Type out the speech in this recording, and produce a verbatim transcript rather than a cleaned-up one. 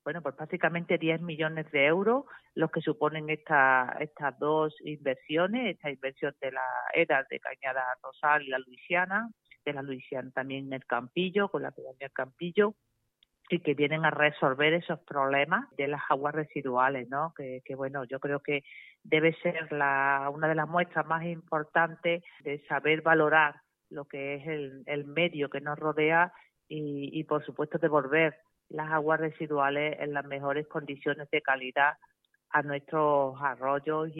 bueno, pues prácticamente diez millones de euros los que suponen esta, estas dos inversiones, esta inversión de la ERA de Cañada Rosal y la Luisiana, de la Luisiana también el Campillo, con la pedanía del Campillo, y que vienen a resolver esos problemas de las aguas residuales, ¿no? Que, que bueno, yo creo que debe ser la una de las muestras más importantes de saber valorar lo que es el, el medio que nos rodea y, y, por supuesto, devolver las aguas residuales en las mejores condiciones de calidad a nuestros arroyos